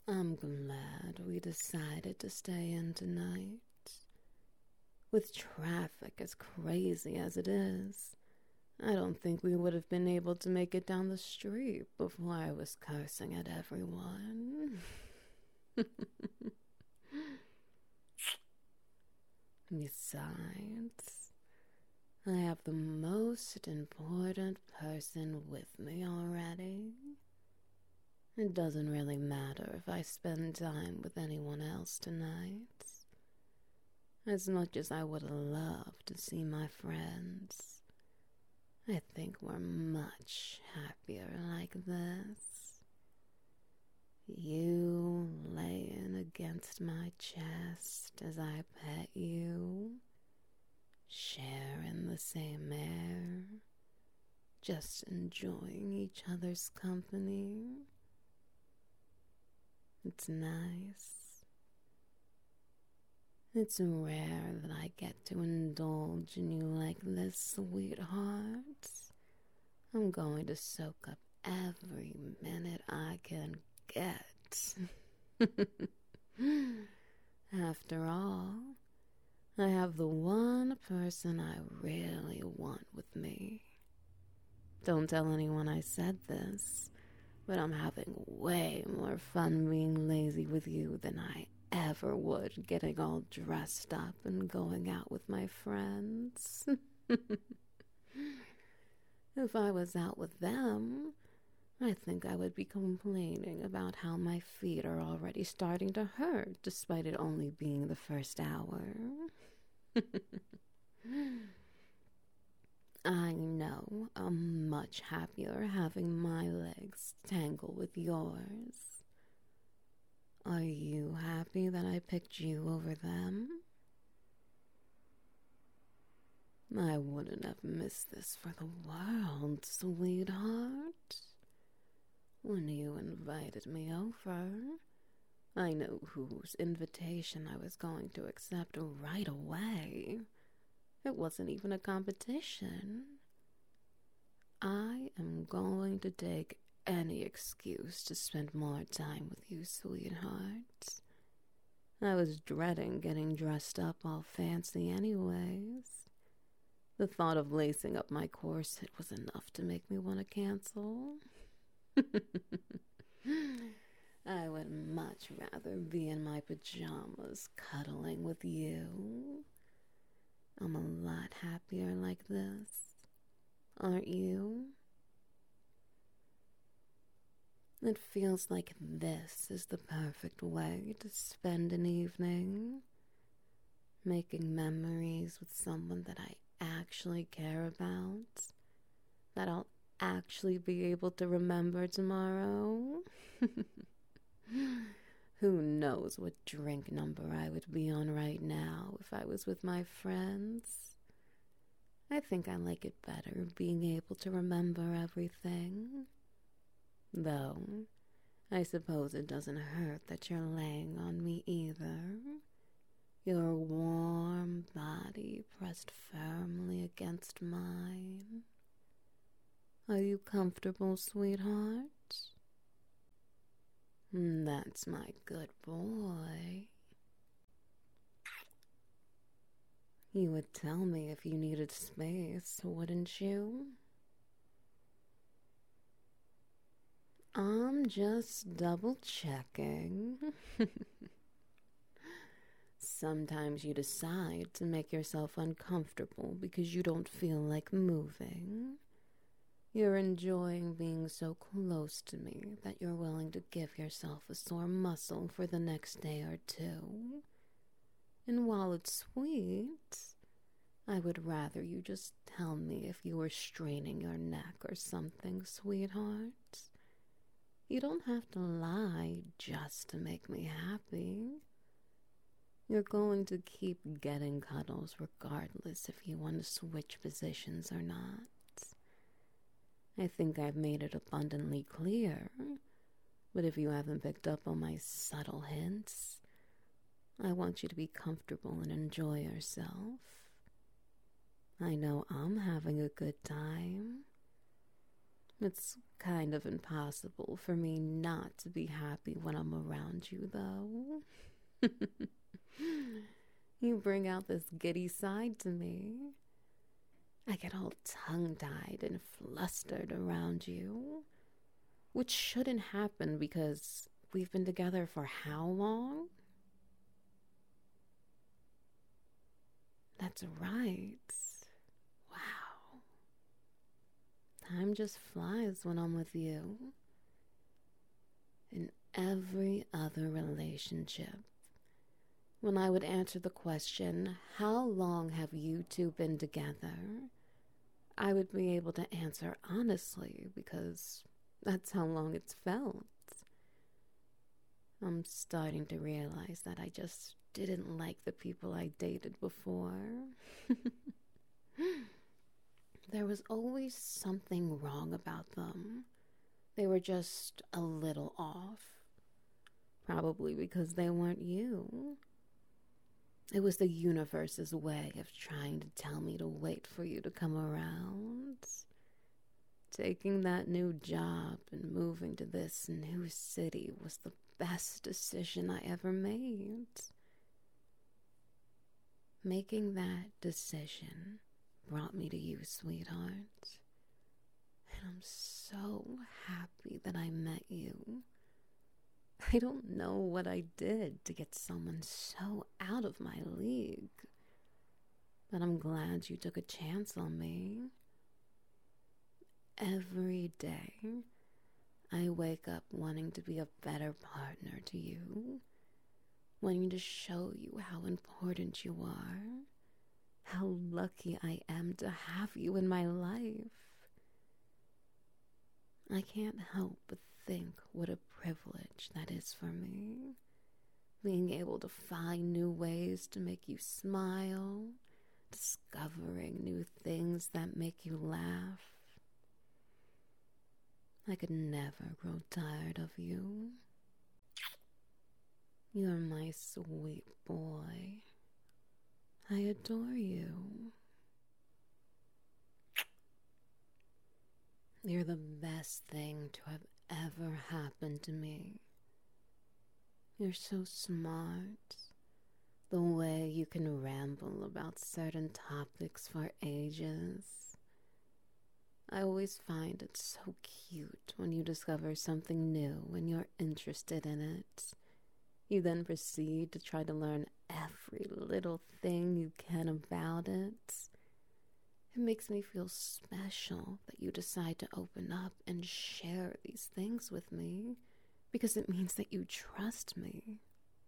I'm glad we decided to stay in tonight. With traffic as crazy as it is, I don't think we would have been able to make it down the street before I was cursing at everyone. Besides, I have the most important person with me already. It doesn't really matter if I spend time with anyone else tonight. As much as I would love to see my friends, I think we're much happier like this. You laying against my chest as I pet you, sharing the same air, just enjoying each other's company. It's nice. It's rare that I get to indulge in you like this, sweetheart. I'm going to soak up every minute I can get. After all, I have the one person I really want with me. Don't tell anyone I said this, but I'm having way more fun being lazy with you than I ever would getting all dressed up and going out with my friends. If I was out with them, I think I would be complaining about how my feet are already starting to hurt despite it only being the first hour. I know I'm much happier having my legs tangle with yours. Are you happy that I picked you over them? I wouldn't have missed this for the world, sweetheart. When you invited me over, I knew whose invitation I was going to accept right away. It wasn't even a competition. I am going to take any excuse to spend more time with you, sweetheart. I was dreading getting dressed up all fancy anyways. The thought of lacing up my corset was enough to make me want to cancel. I would much rather be in my pajamas cuddling with you. I'm a lot happier like this, aren't you? It feels like this is the perfect way to spend an evening, making memories with someone that I actually care about, that I'll actually be able to remember tomorrow. Who knows what drink number I would be on right now if I was with my friends. I think I like it better being able to remember everything. Though, I suppose it doesn't hurt that you're laying on me either. Your warm body pressed firmly against mine. Are you comfortable, sweetheart? That's my good boy. You would tell me if you needed space, wouldn't you? I'm just double checking. Sometimes you decide to make yourself uncomfortable because you don't feel like moving. You're enjoying being so close to me that you're willing to give yourself a sore muscle for the next day or two. And while it's sweet, I would rather you just tell me if you were straining your neck or something, sweetheart. You don't have to lie just to make me happy. You're going to keep getting cuddles regardless if you want to switch positions or not. I think I've made it abundantly clear, but if you haven't picked up on my subtle hints, I want you to be comfortable and enjoy yourself. I know I'm having a good time. It's kind of impossible for me not to be happy when I'm around you, though. You bring out this giddy side to me. I get all tongue-tied and flustered around you, which shouldn't happen because we've been together for how long? That's right. Wow. Time just flies when I'm with you. In every other relationship, when I would answer the question, how long have you two been together? I would be able to answer honestly because that's how long it's felt. I'm starting to realize that I just didn't like the people I dated before. There was always something wrong about them. They were just a little off. Probably because they weren't you. It was the universe's way of trying to tell me to wait for you to come around. Taking that new job and moving to this new city was the best decision I ever made. Making that decision brought me to you, sweetheart. And I'm so happy that I met you. I don't know what I did to get someone so out of my league, but I'm glad you took a chance on me. Every day, I wake up wanting to be a better partner to you, wanting to show you how important you are, how lucky I am to have you in my life. I can't help but think what a privilege that is for me, being able to find new ways to make you smile, discovering new things that make you laugh. I could never grow tired of you. You're my sweet boy. I adore you. You're the best thing to have ever happened to me. You're so smart. The way you can ramble about certain topics for ages. I always find it so cute when you discover something new and you're interested in it. You then proceed to try to learn every little thing you can about it. It makes me feel special that you decide to open up and share these things with me because it means that you trust me.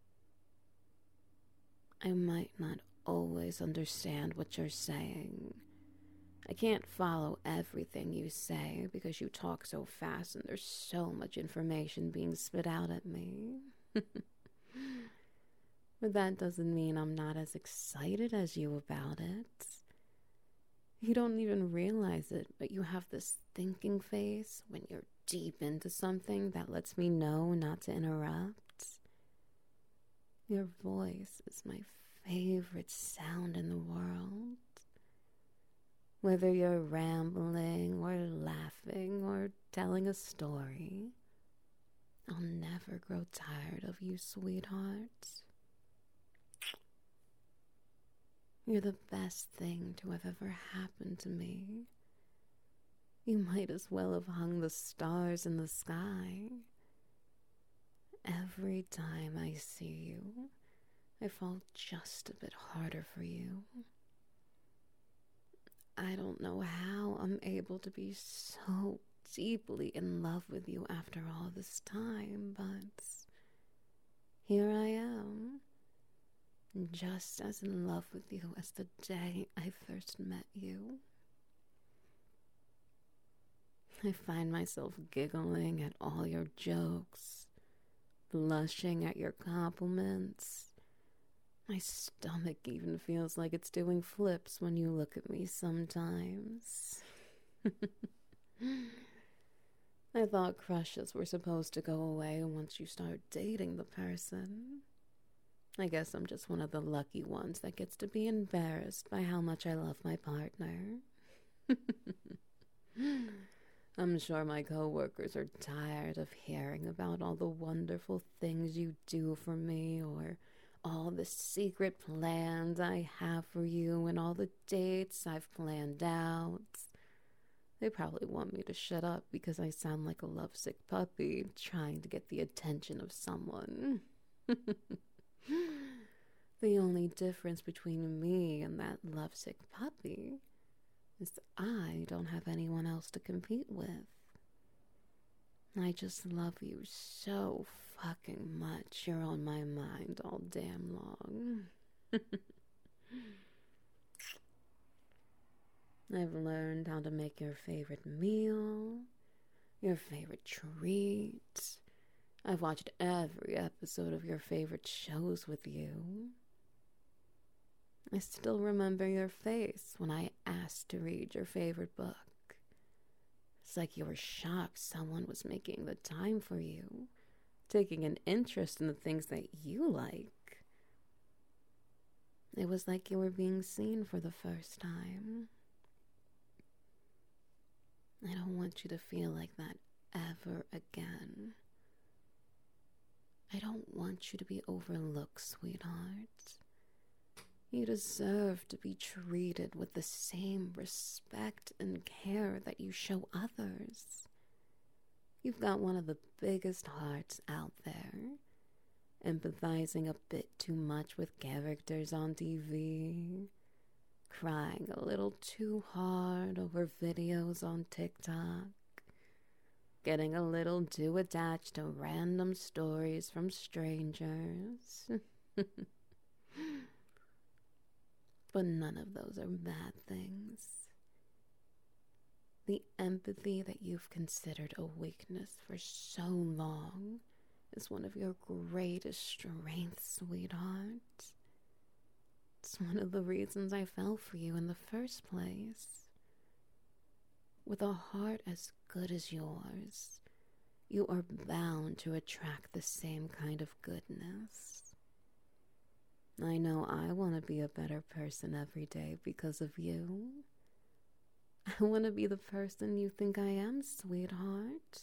I might not always understand what you're saying. I can't follow everything you say because you talk so fast and there's so much information being spit out at me. But that doesn't mean I'm not as excited as you about it. You don't even realize it, but you have this thinking face when you're deep into something that lets me know not to interrupt. Your voice is my favorite sound in the world. Whether you're rambling or laughing or telling a story, I'll never grow tired of you, sweetheart. You're the best thing to have ever happened to me. You might as well have hung the stars in the sky. Every time I see you, I fall just a bit harder for you. I don't know how I'm able to be so deeply in love with you after all this time, but here I am, just as in love with you as the day I first met you. I find myself giggling at all your jokes, blushing at your compliments. My stomach even feels like it's doing flips when you look at me sometimes. I thought crushes were supposed to go away once you start dating the person. I guess I'm just one of the lucky ones that gets to be embarrassed by how much I love my partner. I'm sure my coworkers are tired of hearing about all the wonderful things you do for me, or all the secret plans I have for you, and all the dates I've planned out. They probably want me to shut up because I sound like a lovesick puppy trying to get the attention of someone. The only difference between me and that lovesick puppy is that I don't have anyone else to compete with. I just love you so fucking much. You're on my mind all damn long. I've learned how to make your favorite meal, your favorite treat. I've watched every episode of your favorite shows with you. I still remember your face when I asked to read your favorite book. It's like you were shocked someone was making the time for you, taking an interest in the things that you like. It was like you were being seen for the first time. I don't want you to feel like that ever again. I don't want you to be overlooked, sweetheart. You deserve to be treated with the same respect and care that you show others. You've got one of the biggest hearts out there, empathizing a bit too much with characters on TV, crying a little too hard over videos on TikTok, getting a little too attached to random stories from strangers. But none of those are bad things. The empathy that you've considered a weakness for so long is one of your greatest strengths, sweetheart. It's one of the reasons I fell for you in the first place. With a heart as good as yours, you are bound to attract the same kind of goodness. I know I want to be a better person every day because of you. I want to be the person you think I am, sweetheart.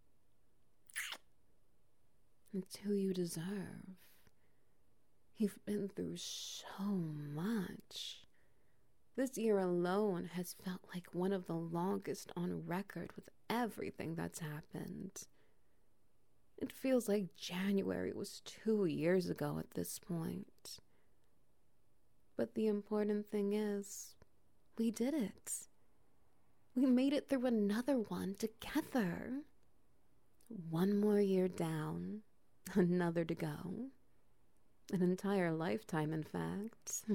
It's who you deserve. You've been through so much. This year alone has felt like one of the longest on record with everything that's happened. It feels like January was 2 years ago at this point. But the important thing is, we did it. We made it through another one together. One more year down, another to go. An entire lifetime, in fact.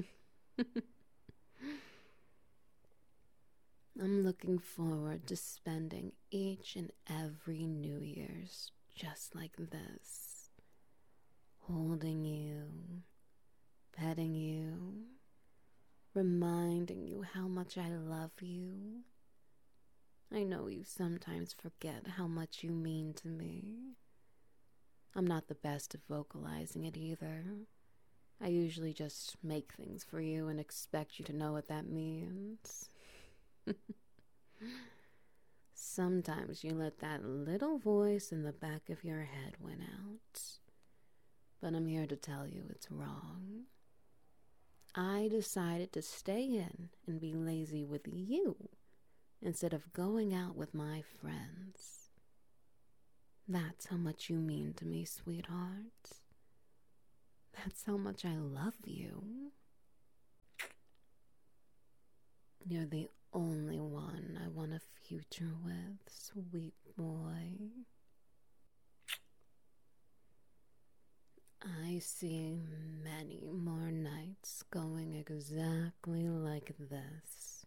I'm looking forward to spending each and every New Year's just like this. Holding you, petting you, reminding you how much I love you. I know you sometimes forget how much you mean to me. I'm not the best at vocalizing it either. I usually just make things for you and expect you to know what that means. Sometimes you let that little voice in the back of your head win out. But I'm here to tell you it's wrong. I decided to stay in and be lazy with you instead of going out with my friends. That's how much you mean to me, sweetheart. That's how much I love you. You're the only one I want a future with, sweet boy. I see many more nights going exactly like this.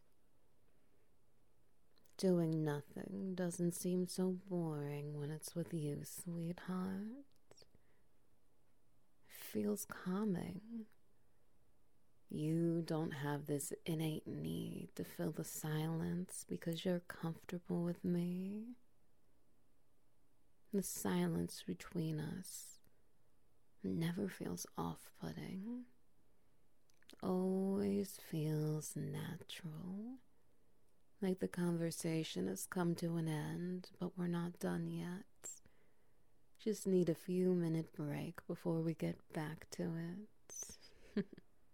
Doing nothing doesn't seem so boring when it's with you, sweetheart. It feels calming. You don't have this innate need to fill the silence because you're comfortable with me. The silence between us never feels Like the conversation has come to an end, but we're not done yet. Just need a few minute break before we get back to it.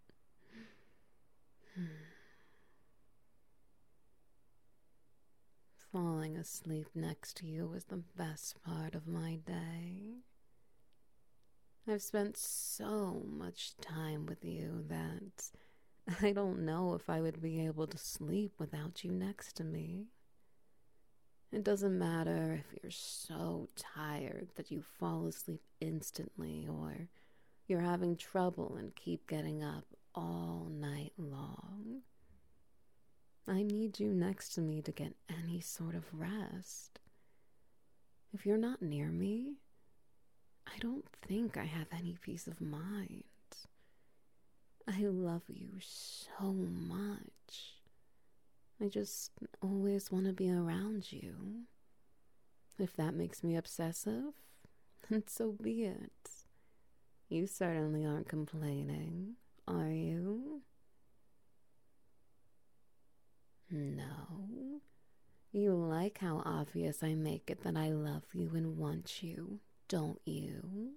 Falling asleep next to you was the best part of my day. I've spent so much time with you that I don't know if I would be able to sleep without you next to me. It doesn't matter if you're so tired that you fall asleep instantly or you're having trouble and keep getting up all night long. I need you next to me to get any sort of rest. If you're not near me, I don't think I have any peace of mind. I love you so much. I just always want to be around you. If that makes me obsessive, then so be it. You certainly aren't complaining, are you? No. You like how obvious I make it that I love you and want you, don't you?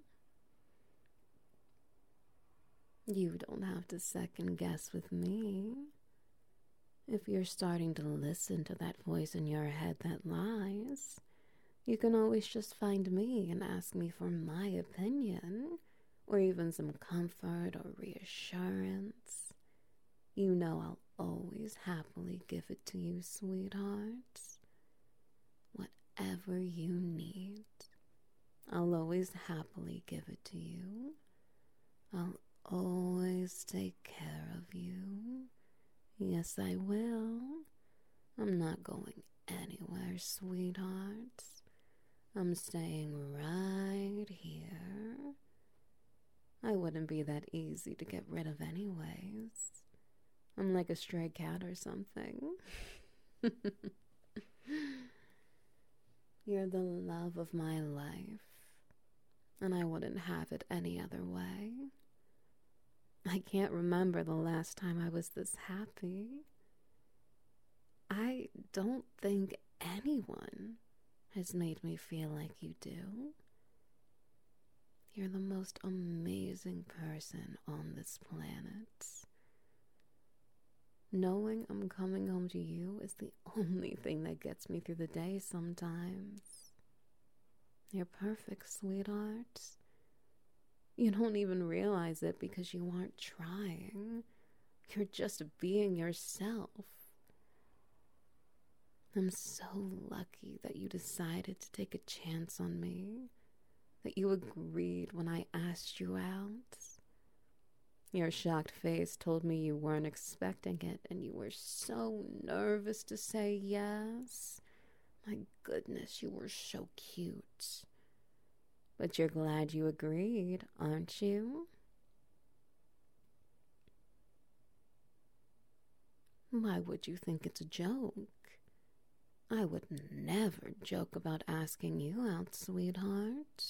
You don't have to second guess with me. If you're starting to listen to that voice in your head that lies, you can always just find me and ask me for my opinion, or even some comfort or reassurance. You know I'll always happily give it to you, sweetheart. Whatever you need, I'll always happily give it to you. I'll always take care of you. Yes, I will. I'm not going anywhere, sweetheart. I'm staying right here. I wouldn't be that easy to get rid of anyways. I'm like a stray cat or something. You're the love of my life, and I wouldn't have it any other way. I can't remember the last time I was this happy. I don't think anyone has made me feel like you do. You're the most amazing person on this planet. Knowing I'm coming home to you is the only thing that gets me through the day sometimes. You're perfect, sweetheart. You don't even realize it because you aren't trying. You're just being yourself. I'm so lucky that you decided to take a chance on me, that you agreed when I asked you out. Your shocked face told me you weren't expecting it, and you were so nervous to say yes. My goodness, you were so cute. But you're glad you agreed, aren't you? Why would you think it's a joke? I would never joke about asking you out, sweetheart.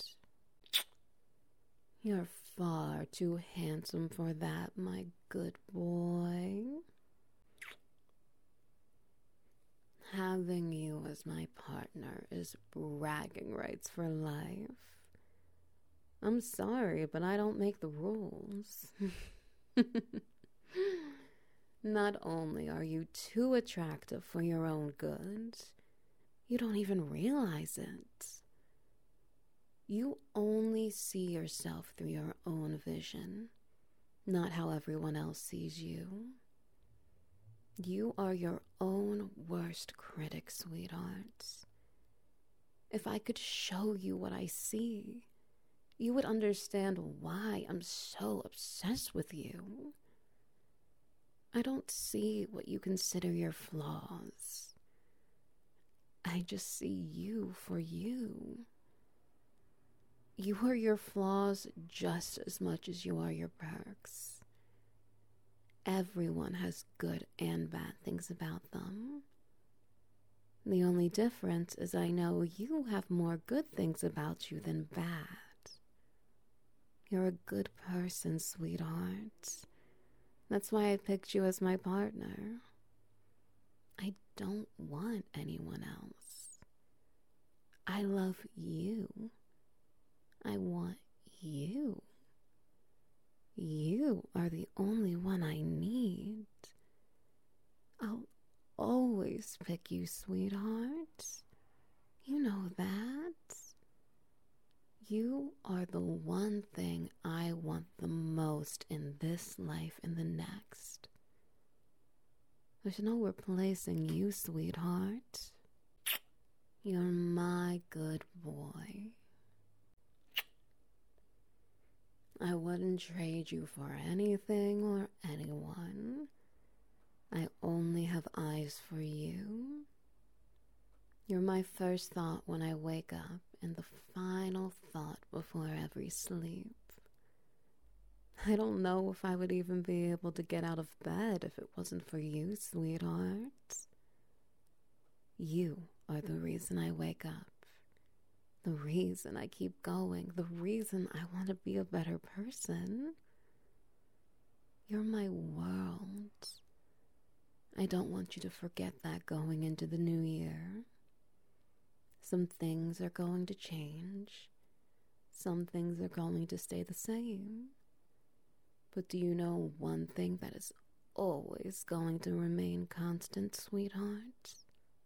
You're far too handsome for that, my good boy. Having you as my partner is bragging rights for life. I'm sorry, but I don't make the rules. Not only are you too attractive for your own good, you don't even realize it. You only see yourself through your own vision, not how everyone else sees you. You are your own worst critic, sweetheart. If I could show you what I see, you would understand why I'm so obsessed with you. I don't see what you consider your flaws. I just see you for you. You are your flaws just as much as you are your perks. Everyone has good and bad things about them. The only difference is I know you have more good things about you than bad. You're a good person, sweetheart. That's why I picked you as my partner. I don't want anyone else. I love you. I want you. You are the only one I need. I'll always pick you, sweetheart. You know that. You are the one thing I want the most in this life and the next. There's no replacing you, sweetheart. You're my good boy. I wouldn't trade you for anything or anyone. I only have eyes for you. You're my first thought when I wake up and the final thought before every sleep. I don't know if I would even be able to get out of bed if it wasn't for you, sweetheart. You are the reason I wake up, the reason I keep going, the reason I want to be a better person. You're my world. I don't want you to forget that going into the new year. Some things are going to change. Some things are going to stay the same. But do you know one thing that is always going to remain constant, sweetheart?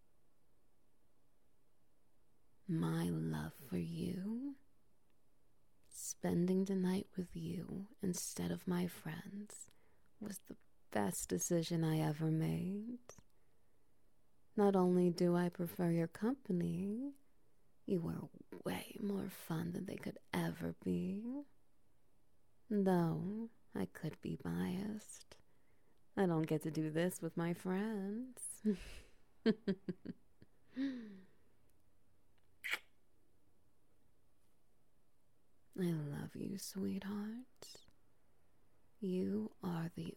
My love for you. Spending the night with you instead of my friends was the best decision I ever made. Not only do I prefer your company, you are way more fun than they could ever be. Though I could be biased. I don't get to do this with my friends. I love you, sweetheart. You are the